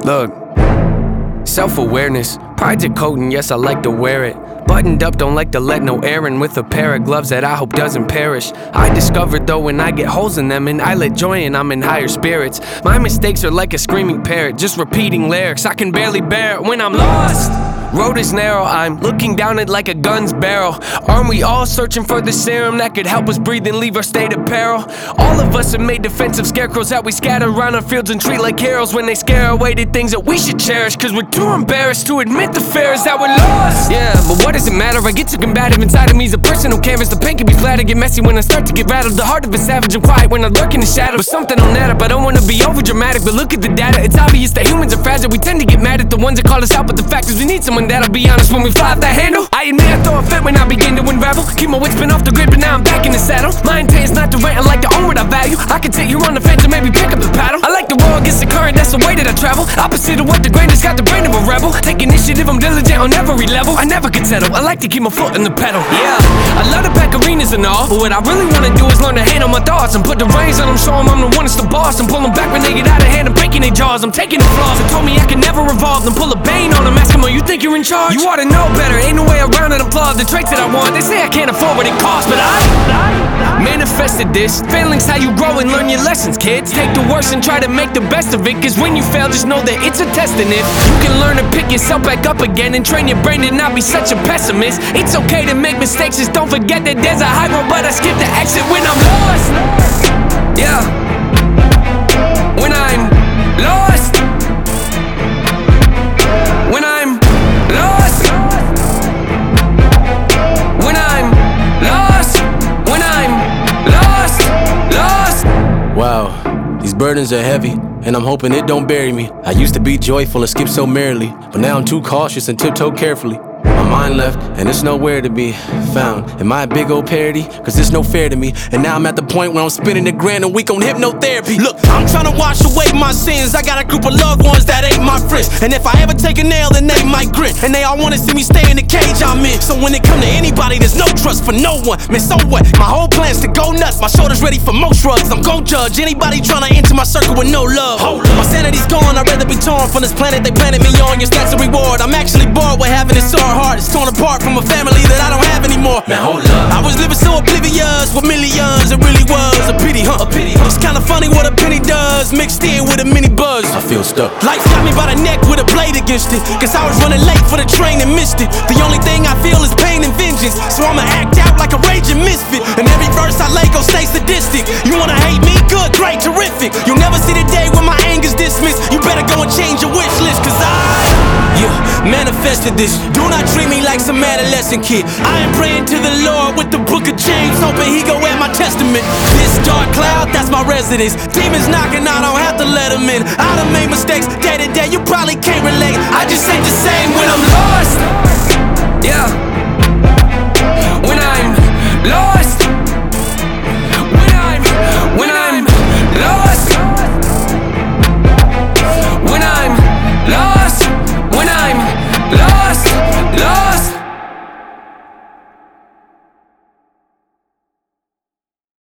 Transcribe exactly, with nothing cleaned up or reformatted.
Look, self-awareness, pride's a coat and yes I like to wear it. Buttoned up, don't like to let no air in, with a pair of gloves that I hope doesn't perish. I discovered though when I get holes in them, and I let joy in, I'm in higher spirits. My mistakes are like a screaming parrot, just repeating lyrics, I can barely bear it when I'm lost. Road is narrow, I'm looking down it like a gun's barrel. Aren't we all searching for the serum that could help us breathe and leave our state of peril? All of us have made defensive scarecrows that we scatter around our fields and treat like heroes when they scare away the things that we should cherish, cause we're too embarrassed to admit the fear is that we're lost. Yeah, but what does it matter? I get too combative, inside of me's a personal canvas. The pain can be flat, I get messy when I start to get rattled. The heart of a savage and quiet when I lurk in the shadow. But something on that up, I don't wanna be over dramatic, but look at the data, it's obvious that humans are fragile. We tend to get mad at the ones that call us out, but the fact is we need someone that'll be honest when we fly off that handle. I admit I throw a fit when I begin to unravel. Keep my wits spin off the grid, but now I'm back in the saddle. My intent is not to rant, I like to own what I value. I can take you on the fence and maybe pick up the paddle. I like to roll against the current, that's the way that I travel. Opposite of what the grain has, got the brain of a rebel. Take initiative, I'm diligent on every level. I never can settle, I like to keep my foot in the pedal. Yeah, I love to pack arenas and all, but what I really wanna do is learn to handle my thoughts and put the reins on them, show them I'm the one that's the boss. I'm pulling back when they get out of hand, I'm breaking their jaws. I'm taking the flaws, they told me I can never revolve, then pull a bane on them, ask them, oh, you think you're in charge? You ought to know better, ain't no way around it. I'm flawed, the traits that I want, they say I can't afford what it costs, but I, I manifested this. Failing's how you grow and learn your lessons, kids. Take the worst and try to make the best of it, cause when you fail, just know that it's a test. And if you can learn to pick yourself back up again and train your brain to not be such a pessimist, it's okay to make mistakes, just don't forget that there's a high road, but I skip the exit when I'm lost. Yeah, when I'm lost. When I'm lost. When I'm lost. When I'm lost. Lost. Wow, these burdens are heavy, and I'm hoping it don't bury me. I used to be joyful and skip so merrily, but now I'm too cautious and tiptoe carefully. My mind left, and it's nowhere to be found. Am I a big old parody? Cause it's no fair to me. And now I'm at the point where I'm spending a grand a week on hypnotherapy. Look, I'm trying to wash away my sins. I got a group of loved ones that ain't my friends, and if I ever take a nail, then they might grin. And they all wanna see me stay in the cage I'm in. So when it come to anybody, there's no trust for no one. Man, so what? My whole plan's to go nuts. My shoulder's ready for most shrugs. I'm gon' judge anybody trying to enter my circle with no love. My sanity's gone, I'd rather be torn from this planet they planted me on. Your stats a reward. I'm actually bored with having it so hard. It's torn apart from a family that I don't have anymore. Man, hold up. I was living so oblivious with millions. It really was a pity, huh? A pity, huh? It's kinda funny what a penny does, mixed in with a mini buzz. I feel stuck. Life got me by the neck with a blade against it, cause I was running late for the train and missed it. The only thing I feel is pain and vengeance, so I'ma act out like a raging misfit. And every verse I lay gon' stay sadistic. You wanna hate me? Good, great, terrific. You'll never see the day when my anger's dismissed. You better go and change your wish list, cause I, yeah, manifested this. Do not treat me like some adolescent kid. I am praying to the Lord with the book of James, hoping he go at my testament. This dark cloud, that's my residence. Demons knocking, I don't have to let them in. I done made mistakes day to day, you probably can't relate. I just ain't the same when I'm lost. Yeah, when I'm lost.